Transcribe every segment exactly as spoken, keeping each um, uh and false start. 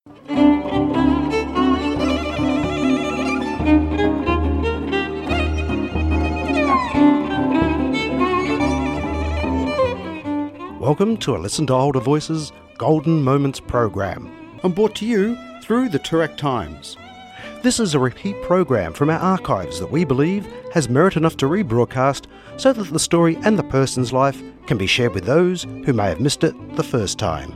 Welcome to a Listen to Older Voices Golden Moments program, and brought to you through the Toorak Times. This is a repeat program from our archives that we believe has merit enough to rebroadcast so that the story and the person's life can be shared with those who may have missed it the first time.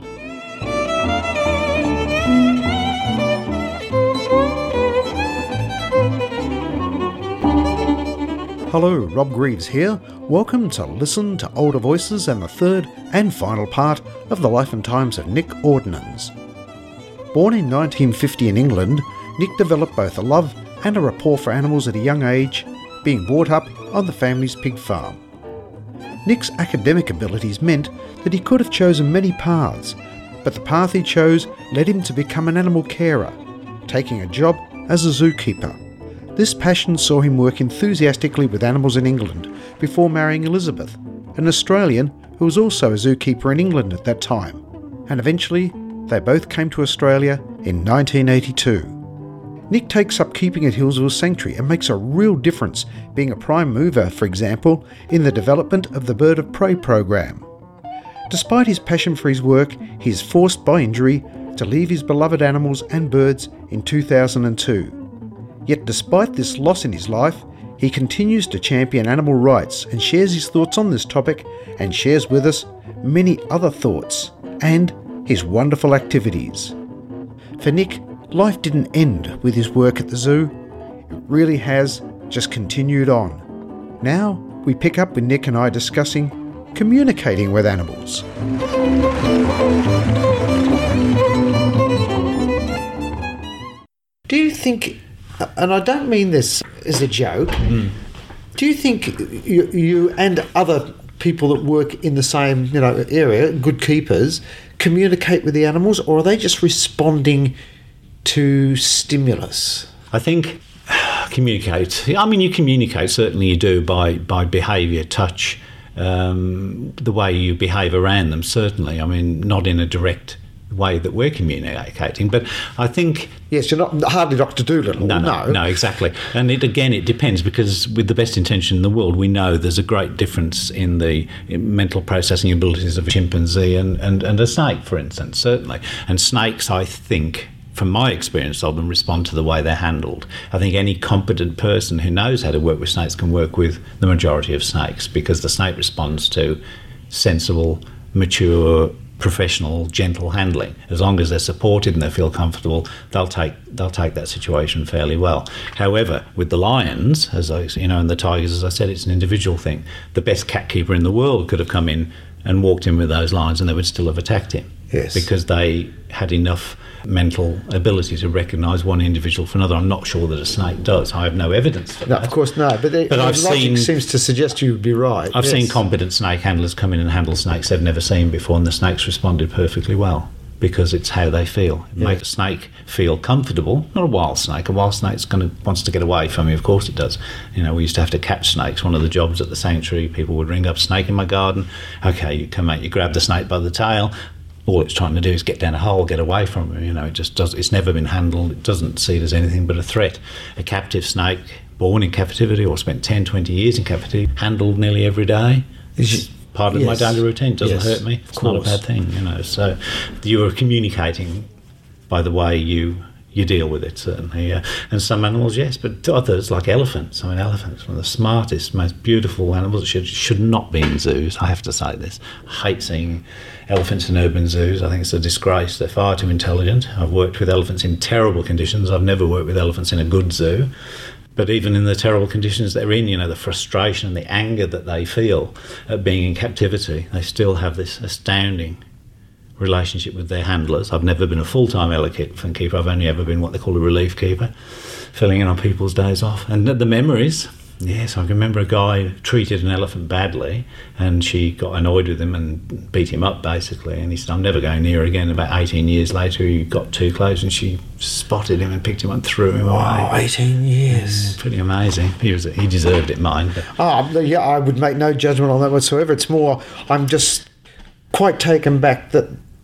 Hello, Rob Greaves here. Welcome to Listen to Older Voices and the third and final part of the life and times of Nick Ordnans. Born in nineteen fifty in England, Nick developed both a love and a rapport for animals at a young age, being brought up on the family's pig farm. Nick's academic abilities meant that he could have chosen many paths, but the path he chose led him to become an animal carer, taking a job as a zookeeper. This passion saw him work enthusiastically with animals in England before marrying Elizabeth, an Australian who was also a zookeeper in England at that time, and eventually they both came to Australia in nineteen eighty-two. Nick takes up keeping at Hillsville Sanctuary and makes a real difference, being a prime mover, for example, in the development of the Bird of Prey program. Despite his passion for his work, he is forced by injury to leave his beloved animals and birds in two thousand two. Yet despite this loss in his life, he continues to champion animal rights and shares his thoughts on this topic, and shares with us many other thoughts and his wonderful activities. For Nick, life didn't end with his work at the zoo. It really has just continued on. Now we pick up with Nick and I discussing communicating with animals. Do you think, and I don't mean this as a joke, mm. do you think you, you and other people that work in the same you know area, good keepers, communicate with the animals, or are they just responding to stimulus? I think communicate. I mean, you communicate, certainly you do, by, by behaviour, touch, um, the way you behave around them, certainly. I mean, not in a direct way that we're communicating, but I think... Yes, you're not hardly Doctor Dolittle. No, no, no, no, exactly. And it, again, it depends, because with the best intention in the world, we know there's a great difference in the mental processing abilities of a chimpanzee and, and, and a snake, for instance, certainly. And snakes, I think, from my experience of them, respond to the way they're handled. I think any competent person who knows how to work with snakes can work with the majority of snakes, because the snake responds to sensible, mature, professional, gentle handling. As long as they're supported and they feel comfortable, they'll take they'll take that situation fairly well. However, with the lions, as I you know, and the tigers, as I said, it's an individual thing. The best cat keeper in the world could have come in and walked in with those lions, and they would still have attacked him. Yes, because they had enough mental ability to recognise one individual from another. I'm not sure that a snake does. I have no evidence for no, that. Of course, no. But, they, but I've logic seen, seems to suggest you would be right. I've yes. seen competent snake handlers come in and handle snakes they've never seen before, and the snakes responded perfectly well, because it's how they feel. It yeah. makes a snake feel comfortable. Not a wild snake. A wild snake's going to wants to get away from you. Of course it does. You know, we used to have to catch snakes. One of the jobs at the sanctuary, people would ring up, snake in my garden. Okay, you come out, you grab the snake by the tail. All it's trying to do is get down a hole, get away from it. You know, it just does. It's never been handled. It doesn't see it as anything but a threat. A captive snake, born in captivity or spent ten, twenty years in captivity, handled nearly every day. It's part of yes. my daily routine. It doesn't yes, hurt me. It's not a bad thing, you know. So you are communicating by the way you you deal with it, certainly. Uh, and some animals, yes, but others, like elephants. I mean, elephants are one of the smartest, most beautiful animals that should, should not be in zoos. I have to say this. I hate seeing elephants in urban zoos. I think it's a disgrace. They're far too intelligent. I've worked with elephants in terrible conditions. I've never worked with elephants in a good zoo. But even in the terrible conditions they're in, you know, the frustration and the anger that they feel at being in captivity, they still have this astounding relationship with their handlers. I've never been a full-time elephant keeper. I've only ever been what they call a relief keeper, filling in on people's days off. And the memories, yes, I can remember a guy treated an elephant badly, and she got annoyed with him and beat him up, basically. And he said, I'm never going near her again. About eighteen years later, he got too close, and she spotted him and picked him up and threw him wow, away. eighteen years. Yeah, pretty amazing. He was he deserved it, mine. But. Oh, yeah, I would make no judgment on that whatsoever. It's more, I'm just quite taken back that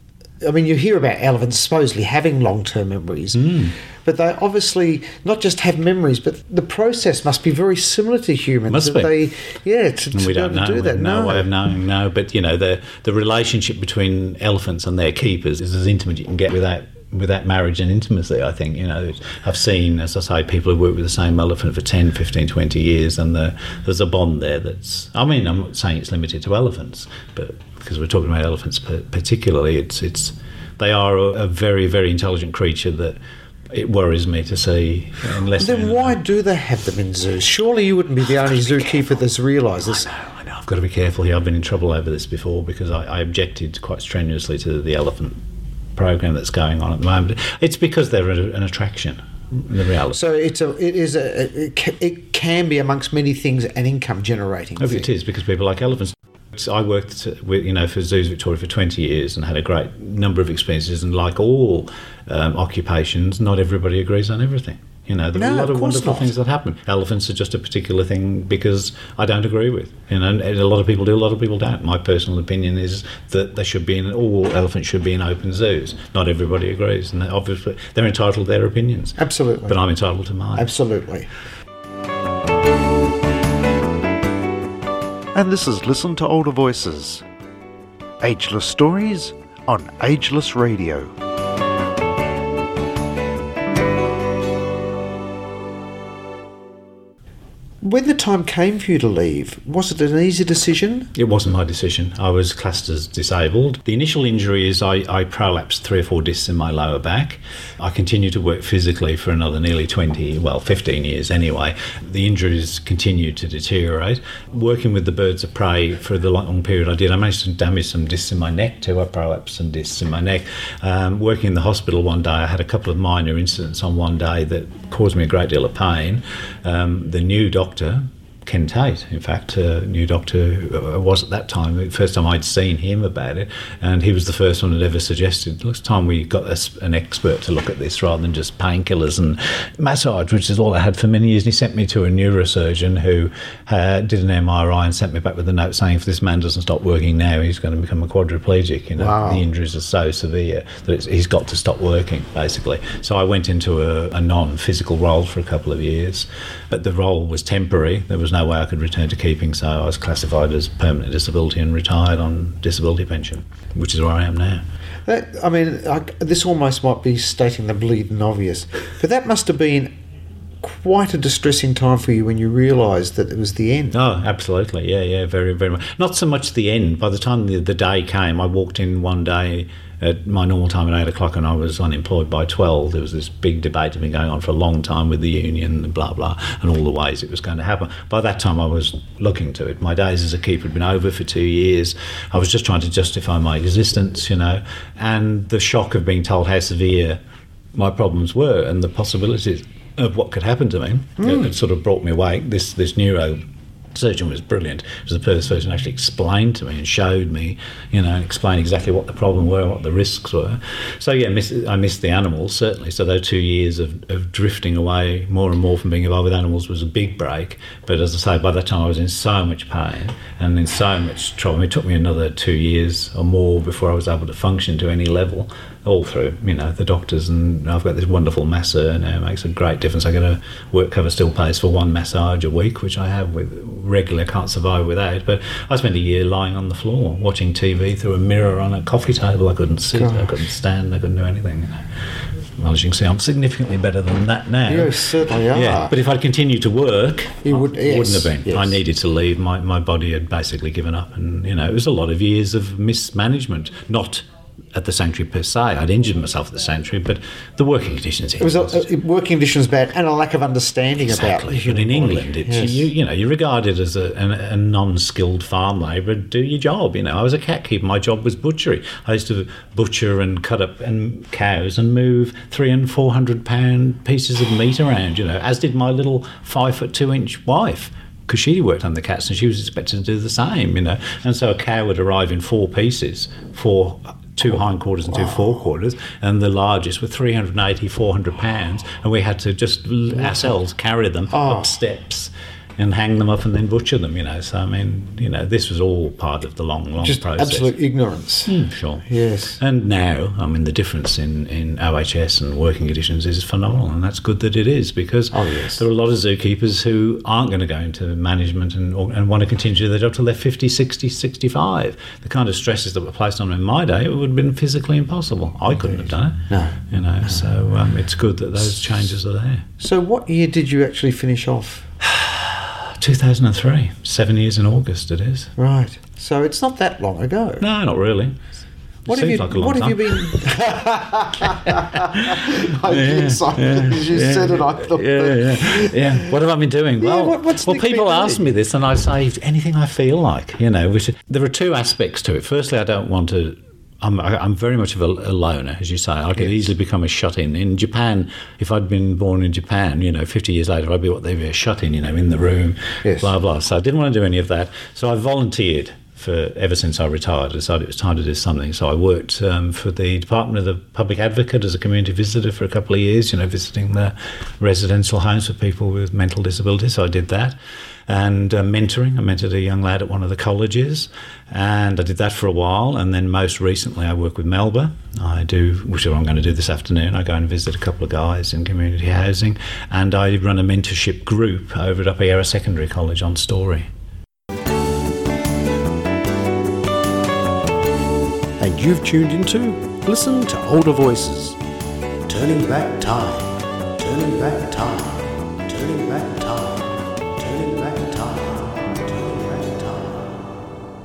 I mean, you hear about elephants supposedly having long-term memories, Mm. but they obviously not just have memories, but the process must be very similar to humans. Must that be. They, yeah, to, And to we be don't able know. to do We that. have no No. way of knowing, no. But, you know, the the relationship between elephants and their keepers is as intimate you can get without without marriage and intimacy, I think. You know, I've seen, as I say, people who work with the same elephant for ten, fifteen, twenty years, and the, there's a bond there that's... I mean, I'm not saying it's limited to elephants, but because we're talking about elephants particularly, it's it's they are a, a very, very intelligent creature that it worries me to see unless... Then why do they have them in zoos? Surely you wouldn't be the only zookeeper that's realised this. I know, I've got to be careful here. I've been in trouble over this before because I, I objected quite strenuously to the elephant program that's going on at the moment. It's because they're a, an attraction, the reality. So it's a, it is a, it ca- it can be amongst many things an income generating Oh, thing. it is, because people like elephants. I worked with, you know, for Zoos Victoria for twenty years and had a great number of experiences, and like all um, occupations, not everybody agrees on everything. You know, there are No, a lot of of course wonderful not. things that happen. Elephants are just a particular thing because I don't agree with. You know, and a lot of people do, a lot of people don't. My personal opinion is that they should be in, all elephants should be in open zoos. Not everybody agrees, and they obviously they're entitled to their opinions. Absolutely. But I'm entitled to mine. Absolutely. And this is Listen to Older Voices. Ageless stories on Ageless Radio. When the time came for you to leave, was it an easy decision? It wasn't my decision. I was classed as disabled. The initial injury is I, I prolapsed three or four discs in my lower back. I continued to work physically for another nearly twenty, well, fifteen years anyway. The injuries continued to deteriorate. Working with the birds of prey for the long period I did, I managed to damage some discs in my neck too. I prolapsed some discs in my neck. Um, working in the hospital one day, I had a couple of minor incidents on one day that caused me a great deal of pain. Um, the new doctor, Ken Tate, in fact, a new doctor who was at that time, the first time I'd seen him about it, and he was the first one that ever suggested, last time we got a, an expert to look at this rather than just painkillers and massage, which is all I had for many years. And he sent me to a neurosurgeon who uh, did an M R I and sent me back with a note saying if this man doesn't stop working now, he's going to become a quadriplegic. You know, Wow. The injuries are so severe that it's, he's got to stop working, basically. So I went into a, a non-physical role for a couple of years, but the role was temporary. There was no way I could return to keeping, so I was classified as permanent disability and retired on disability pension, which is where I am now. That, I mean, I, this almost might be stating the bleeding obvious, but that must have been quite a distressing time for you when you realised that it was the end. Oh, absolutely. Yeah, yeah, very, very much. Not so much the end. By the time the, the day came, I walked in one day at my normal time at eight o'clock and I was unemployed by twelve. There was this big debate that had been going on for a long time with the union and blah, blah, and all the ways it was going to happen. By that time, I was looking to it. My days as a keeper had been over for two years. I was just trying to justify my existence, you know, and the shock of being told how severe my problems were and the possibilities of what could happen to me, mm. it, it sort of brought me awake. This, this neuro surgeon was brilliant. It was the first person who actually explained to me and showed me, you know, and explained exactly what the problem were, what the risks were. So yeah, miss, I missed the animals, certainly. So those two years of, of drifting away more and more from being involved with animals was a big break. But as I say, by that time I was in so much pain and in so much trouble. It took me another two years or more before I was able to function to any level, all through, you know, the doctors. And I've got this wonderful masseur now. It makes a great difference. I get a work cover still pays for one massage a week, which I have with regular, can't survive without. But I spent a year lying on the floor watching T V through a mirror on a coffee table. I couldn't sit, God. I couldn't stand, I couldn't do anything, you know. Well, as you can see, I'm significantly better than that now. You certainly are. Yeah, but if I'd continued to work, you would, I yes, wouldn't have been. Yes. I needed to leave. My my body had basically given up, and you know, it was a lot of years of mismanagement. Not at the sanctuary per se. I'd injured myself at the sanctuary, but the working conditions. It was a, a, working conditions bad, and a lack of understanding exactly. about. But in England, it's, yes. you, you know, you're regarded as a, a, a non-skilled farm labourer. Do your job. You know, I was a cat keeper. My job was butchery. I used to butcher and cut up and cows and move three and four hundred pound pieces of meat around. You know, as did my little five foot two inch wife, because she worked on the cats and she was expected to do the same. You know, and so a cow would arrive in four pieces, four. two hindquarters and two wow. forequarters, and the largest were three hundred eighty, four hundred pounds, and we had to just ourselves carry them oh. up steps. and hang them up and then butcher them, you know. So, I mean, you know, this was all part of the long, long Just process. absolute ignorance. Mm, sure. Yes. And now, I mean, the difference in, in O H S and working conditions is phenomenal, and that's good that it is, because Oh, yes. there are a lot of zookeepers who aren't going to go into management and, or, and want to continue to do their job till they're fifty, sixty, sixty-five. The kind of stresses that were placed on them in my day, it would have been physically impossible. I couldn't have done it. No. You know, so um, it's good that those changes are there. So what year did you actually finish off? two thousand three, seven years in August it is. Right. So it's not that long ago. No, not really. What Seems have you? like a long What have time. you been? I Yeah, think so. yeah, As you yeah, said it, I thought. Yeah, that- yeah, yeah. What have I been doing? Yeah, Well, what- what's well, Nick been people ask doing? me this, and I say anything I feel like. You know, which there are two aspects to it. Firstly, I don't want to. I'm, I- I'm very much of a, a loner, as you say. I could easily become a shut-in. In Japan, if I'd been born in Japan, you know, fifty years later, I'd be what they'd be, a shut-in, you know, in the room, Yes. blah, blah. So I didn't want to do any of that. So I volunteered for ever since I retired. I decided it was time to do something. So I worked um, for the Department of the Public Advocate as a community visitor for a couple of years, you know, visiting the residential homes for people with mental disabilities. So I did that. And uh, mentoring. I mentored a young lad at one of the colleges, and I did that for a while. And then most recently, I work with Melba. I do, which is what I'm going to do this afternoon. I go and visit a couple of guys in community housing, and I run a mentorship group over at Upper Yarra Secondary College on Story. And you've tuned into Listen to Older Voices. Turning back time, turning back time, turning back time, turning back time, turning back time.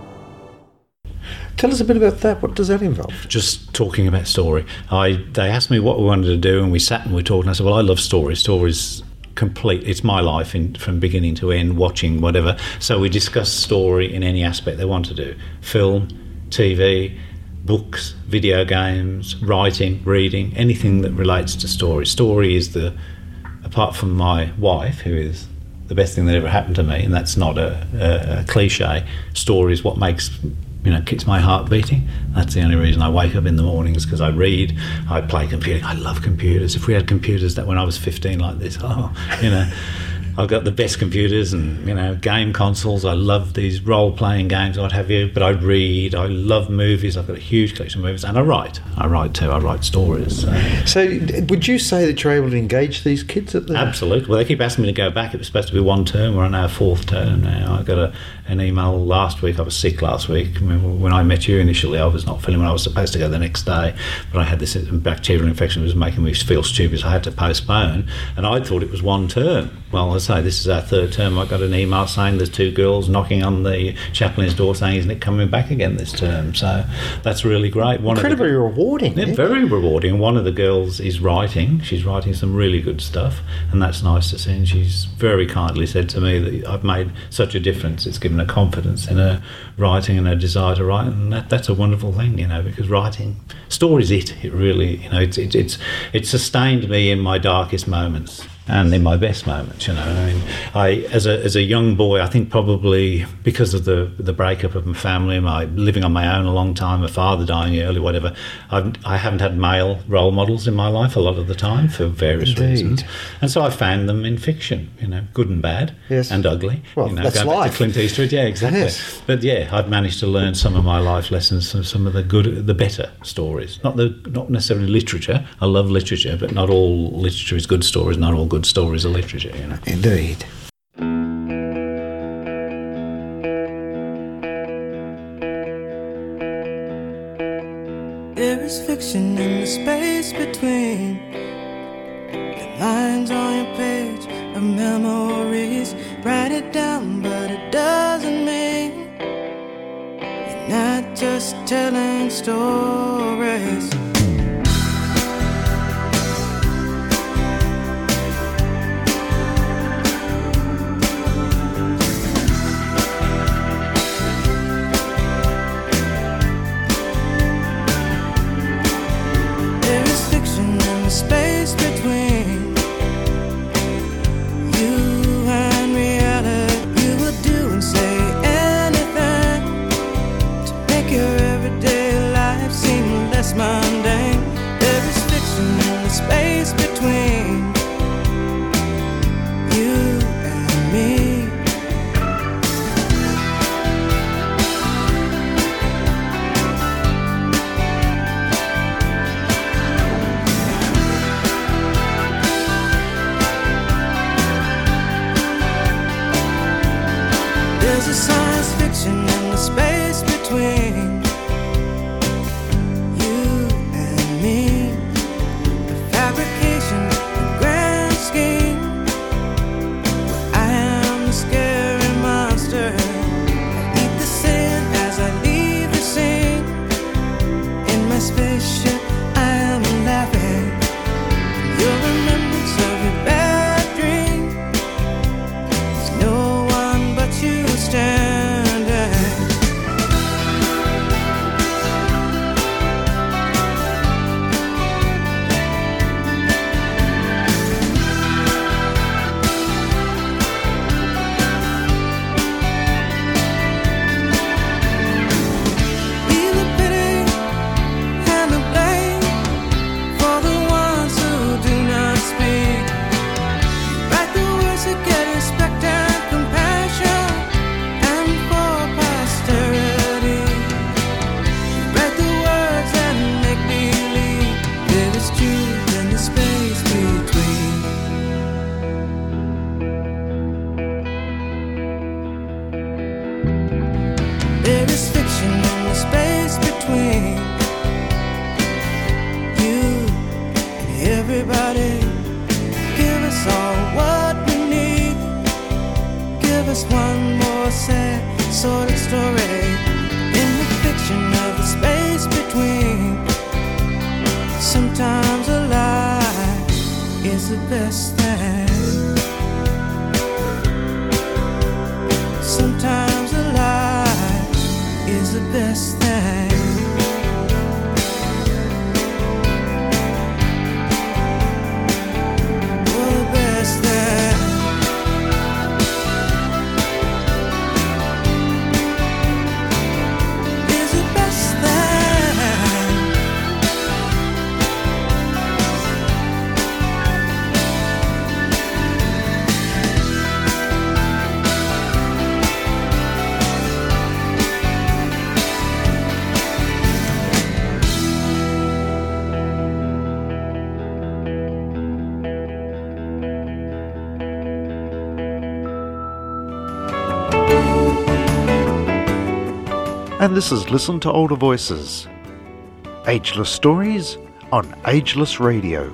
Tell us a bit about that. What does that involve? Just talking about story. I they asked me what we wanted to do, and we sat and we talked, and I said, well, I love stories. Stories complete. It's my life in, from beginning to end, watching, whatever. So we discussed story in any aspect they want to do. Film, T V, books, video games, writing, reading, anything that relates to story. Story is the, apart from my wife, who is the best thing that ever happened to me, and that's not a, a, a cliche, story is what makes, you know, keeps my heart beating. That's the only reason I wake up in the mornings, because I read, I play computing. I love computers. If we had computers that when I was fifteen like this, oh, you know, I've got the best computers and, you know, game consoles. I love these role-playing games, what have you. But I read. I love movies. I've got a huge collection of movies, and I write. I write too. I write stories. So. So, d- would you say that you're able to engage these kids at the? Absolutely. Well, they keep asking me to go back. It was supposed to be one term. We're on our fourth term now. I got a, an email last week. I was sick last week. I mean, when I met you initially, I was not feeling well. I was supposed to go the next day, but I had this bacterial infection that was making me feel stupid, so I had to postpone. And I thought it was one term. Well, I say this is our third term. I got an email saying there's two girls knocking on the chaplain's door saying, isn't it coming back again this term? So that's really great. One Incredibly of the, rewarding. yeah, yeah. very rewarding. One of the girls is writing. She's writing some really good stuff, and that's nice to see. And she's very kindly said to me that I've made such a difference. It's given her confidence in her writing and her desire to write, and that, that's a wonderful thing, you know, because writing, story's it. It really, you know, it's it's it's, it's sustained me in my darkest moments. And in my best moments, you know. I mean, I as a as a young boy, I think probably because of the the breakup of my family, my living on my own a long time, my father dying early, whatever. I've, I haven't had male role models in my life a lot of the time for various Indeed. reasons, and so I found them in fiction, you know, good and bad, Yes. and ugly. Well, you know, that's going back life. to Clint Eastwood, yeah, exactly. Yes. But yeah, I've managed to learn some of my life lessons from some of the good, the better stories. Not the not necessarily literature. I love literature, but not all literature is good stories. Not all good stories are literature. You know. Indeed. There is fiction in the space between the lines on your page of memories. Write it down, but it doesn't mean you're not just telling stories. There is fiction in the space between you and reality. You will do and say anything to make your everyday life seem less mundane. There is fiction in the space between you and me. your remembrance of your bad dream. There's no one but you standing. There is fiction in the space between you and everybody. Give us all what we need. Give us one more sad sort of story. In the fiction of the space between, sometimes a lie is the best thing. Sometimes a lie is the best thing. Oh, the best thing. Is the best thing. And this is Listen to Older Voices. Ageless stories on Ageless Radio.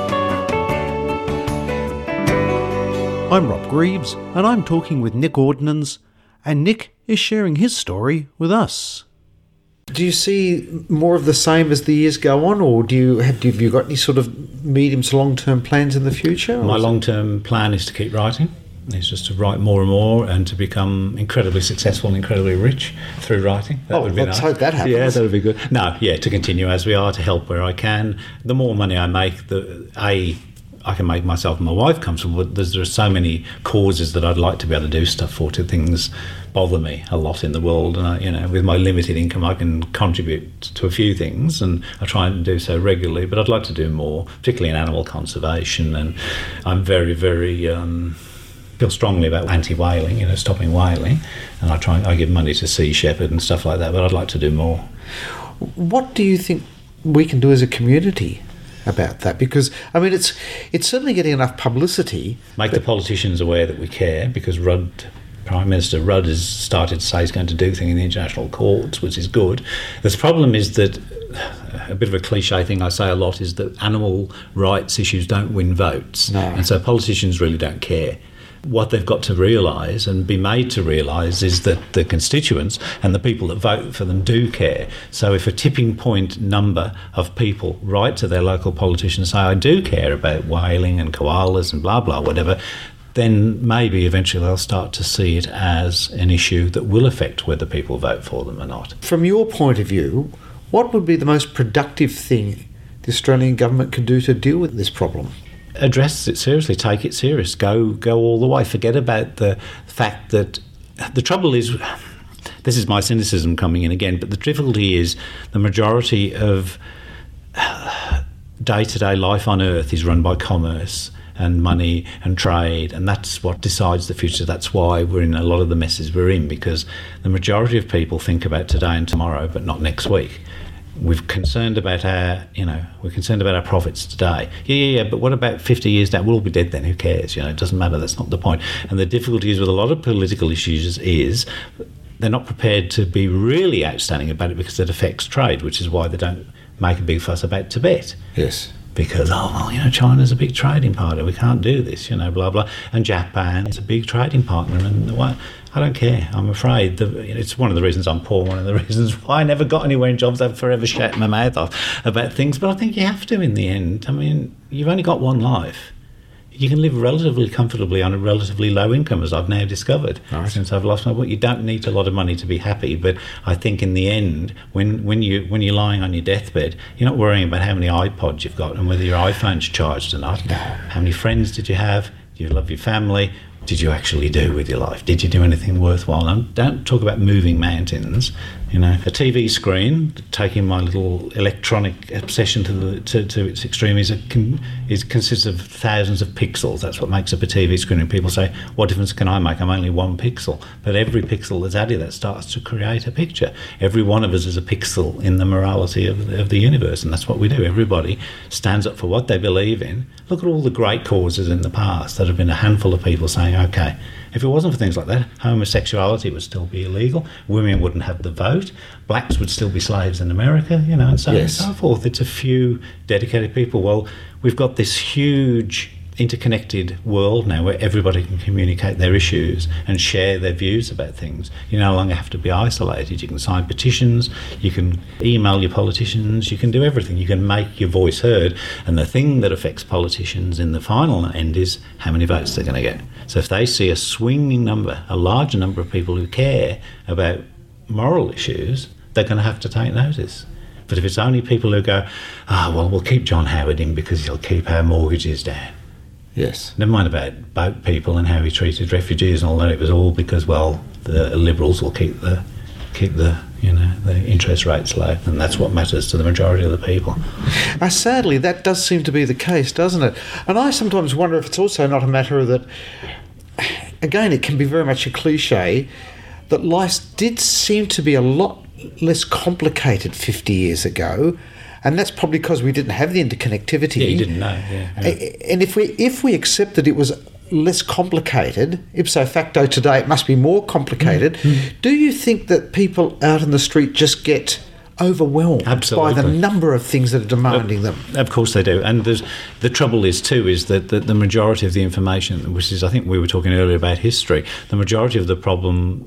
I'm Rob Greaves, and I'm talking with Nick Ordnance, and Nick is sharing his story with us. Do you see more of the same as the years go on, or do you have, have you got any sort of medium to long-term plans in the future? My long-term plan is to keep writing. It's just to write more and more and to become incredibly successful and incredibly rich through writing. That oh, would be let's nice. hope that happens. Yeah, that would be good. No, yeah, to continue as we are, to help where I can. The more money I make, the A, I can make myself and my wife comfortable. But there's, there are so many causes that I'd like to be able to do stuff for. To things bother me a lot in the world, and I, you know, with my limited income, I can contribute to a few things, and I try and do so regularly. But I'd like to do more, particularly in animal conservation. And I'm very, very. Um, feel strongly about anti-whaling, you know, stopping whaling, and I try I give money to Sea Shepherd and stuff like that, but I'd like to do more. What do you think we can do as a community about that? Because I mean, it's it's certainly getting enough publicity. Make the politicians aware that we care, because Rudd, Prime Minister Rudd, has started to say he's going to do things in the international courts, which is good. The problem is that a bit of a cliche thing I say a lot is that animal rights issues don't win votes, no. And so politicians really don't care. What they've got to realise and be made to realise is that the constituents and the people that vote for them do care. So if a tipping point number of people write to their local politicians and say, I do care about whaling and koalas and blah, blah, whatever, then maybe eventually they'll start to see it as an issue that will affect whether people vote for them or not. From your point of view, what would be the most productive thing the Australian government could do to deal with this problem? Address it seriously, take it serious, go go all the way. Forget about the fact that the trouble is, this is my cynicism coming in again, but the difficulty is the majority of day-to-day life on Earth is run by commerce and money and trade, and that's what decides the future. That's why we're in a lot of the messes we're in, because the majority of people think about today and tomorrow, but not next week. We're concerned about our, you know, we're concerned about our profits today. Yeah, yeah, yeah, but what about fifty years down? We'll all be dead then, who cares? You know, it doesn't matter, that's not the point. And the difficulty is with a lot of political issues is they're not prepared to be really outstanding about it because it affects trade, which is why they don't make a big fuss about Tibet. Yes. because, oh, well, you know, China's a big trading partner. We can't do this, you know, blah, blah. And Japan is a big trading partner. And why, I don't care. I'm afraid. The, it's one of the reasons I'm poor, one of the reasons why I never got anywhere in jobs. I've forever shut my mouth off about things. But I think you have to in the end. I mean, you've only got one life. You can live relatively comfortably on a relatively low income, as I've now discovered, right. since I've lost my work. You don't need a lot of money to be happy, but I think in the end, when, when, you, when you're lying on your deathbed, you're not worrying about how many iPods you've got and whether your iPhone's charged or not. No. How many friends did you have? Do you love your family? Did you actually do with your life? Did you do anything worthwhile? And don't talk about moving mountains. You know, a T V screen, taking my little electronic obsession to the to, to its extreme, is a con, is consists of thousands of pixels. That's what makes up a T V screen. And people say, "What difference can I make? I'm only one pixel." But every pixel that's added, that starts to create a picture. Every one of us is a pixel in the morality of the, of the universe, and that's what we do. Everybody stands up for what they believe in. Look at all the great causes in the past that have been a handful of people saying, "Okay, if it wasn't for things like that, homosexuality would still be illegal, women wouldn't have the vote, blacks would still be slaves in America," you know, and so yes. on and so forth. It's a few dedicated people. Well, we've got this huge interconnected world now where everybody can communicate their issues and share their views about things. You no longer have to be isolated. You can sign petitions, you can email your politicians, you can do everything. You can make your voice heard. And the thing that affects politicians in the final end is how many votes they're going to get. So if they see a swinging number, a larger number of people who care about moral issues, they're going to have to take notice. But if it's only people who go, ah, oh, well, we'll keep John Howard in because he'll keep our mortgages down. Yes. Never mind about boat people and how he treated refugees and all that. It was all because, well, the Liberals will keep the keep the you know the interest rates low, and that's what matters to the majority of the people. Uh, sadly, that does seem to be the case, doesn't it? And I sometimes wonder if it's also not a matter of that. Again, it can be very much a cliche that life did seem to be a lot less complicated fifty years ago. And that's probably because we didn't have the interconnectivity. Yeah, you didn't know. Yeah, yeah. And if we if we accept that it was less complicated, ipso facto today it must be more complicated, mm-hmm. do you think that people out in the street just get overwhelmed Absolutely. by the number of things that are demanding them? Of course they do. And there's, the trouble is too is that the, the majority of the information, which is, I think we were talking earlier about history, the majority of the problem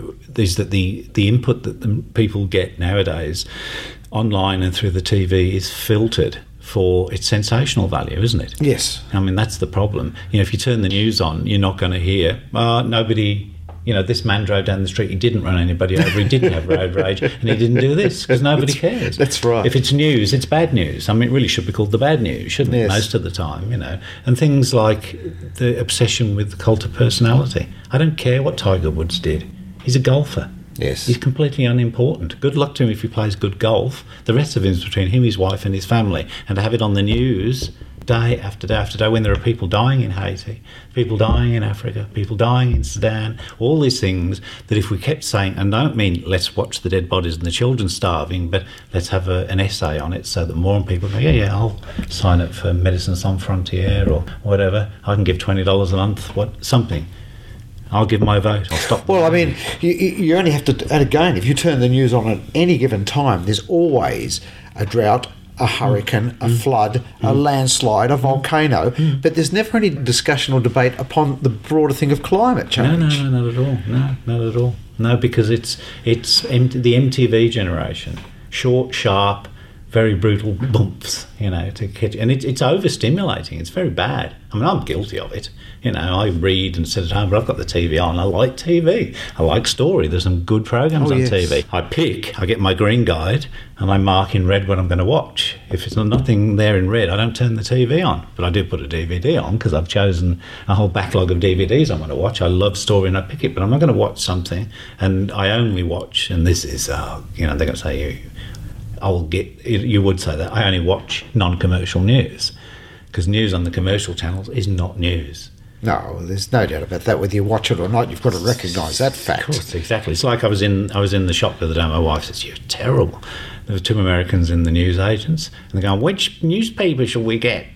is that the, the input that the people get nowadays online and through the T V is filtered for its sensational value, isn't it? Yes. I mean, that's the problem. You know, if you turn the news on, you're not going to hear, oh, nobody, you know, this man drove down the street, he didn't run anybody over, he didn't have road rage, and he didn't do this, because nobody cares. That's right. If it's news, it's bad news. I mean, it really should be called the bad news, shouldn't yes. it, most of the time, you know. And things like the obsession with the cult of personality. I don't care what Tiger Woods did. He's a golfer. Yes. He's completely unimportant. Good luck to him if he plays good golf. The rest of him is between him, his wife and his family. And to have it on the news day after day after day when there are people dying in Haiti, people dying in Africa, people dying in Sudan, all these things that if we kept saying, and I don't mean let's watch the dead bodies and the children starving, but let's have a, an essay on it so that more people go, yeah, yeah, I'll sign up for Médecins Sans Frontières or whatever. I can give twenty dollars a month, what something. I'll give my vote. I'll stop. Well, I mean, you, you only have to, and again, if you turn the news on at any given time, there's always a drought, a hurricane, mm. a flood, mm. a landslide, a volcano, mm. but there's never any discussion or debate upon the broader thing of climate change. No, no, no, not at all. No, not at all. No, because it's it's M- the M T V generation. Short, sharp, very brutal bumps, you know, to catch, and it's it's overstimulating. It's very bad. I mean, I'm guilty of it. You know, I read and sit at home, but I've got the T V on. I like T V. I like story. There's some good programs oh, on yes. T V. I pick, I get my green guide, and I mark in red what I'm going to watch. If it's nothing there in red, I don't turn the T V on. But I do put a D V D on because I've chosen a whole backlog of D V Ds I want to watch. I love story and I pick it, but I'm not going to watch something. And I only watch, and this is, uh, you know, they're going to say, you, I'll get, you would say that, I only watch non-commercial news because news on the commercial channels is not news. No, there's no doubt about that. Whether you watch it or not, you've got to recognise that fact. Of course, exactly. It's like I was in I was in the shop the other day. My wife says, "You're terrible." There were two Americans in the news agents, and they're going, "Which newspaper shall we get?"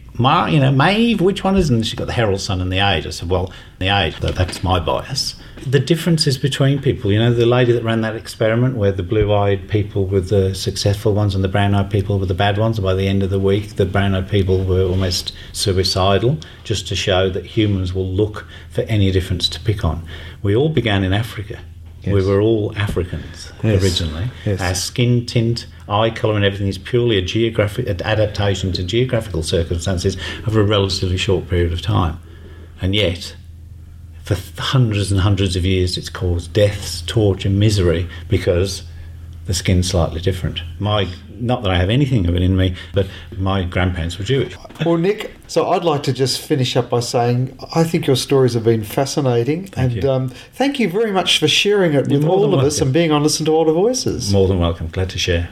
Ma, you know, Maeve, which one is it? And she got the Herald Sun and the Age. I said, well, the Age, that, that's my bias. The differences between people, you know, the lady that ran that experiment where the blue-eyed people were the successful ones and the brown-eyed people were the bad ones, and by the end of the week the brown-eyed people were almost suicidal, just to show that humans will look for any difference to pick on. We all began in Africa. Yes. We were all Africans yes. originally. Yes. Our skin tint, eye colour and everything is purely a geographic adaptation to geographical circumstances over a relatively short period of time. And yet, for hundreds and hundreds of years, it's caused deaths, torture, misery, because the skin's slightly different. My, not that I have anything of it in me, but my grandparents were Jewish. Well, Nick, so I'd like to just finish up by saying I think your stories have been fascinating, thank and you. Um, thank you very much for sharing it You're with all of welcome. us and being on Listen to Older Voices. More than welcome. Glad to share.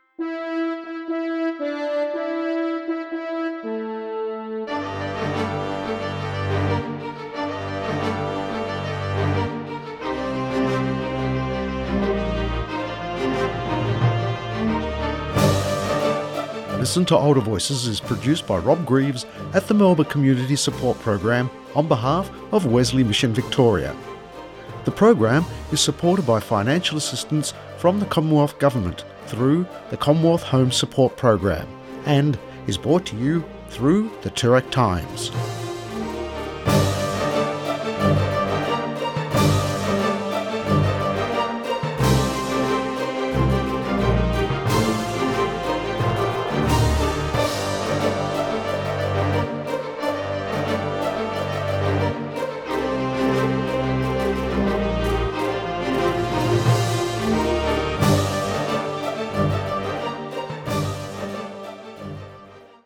Listen to Older Voices is produced by Rob Greaves at the Melbourne Community Support Program on behalf of Wesley Mission Victoria. The program is supported by financial assistance from the Commonwealth Government through the Commonwealth Home Support Program and is brought to you through the Toorak Times.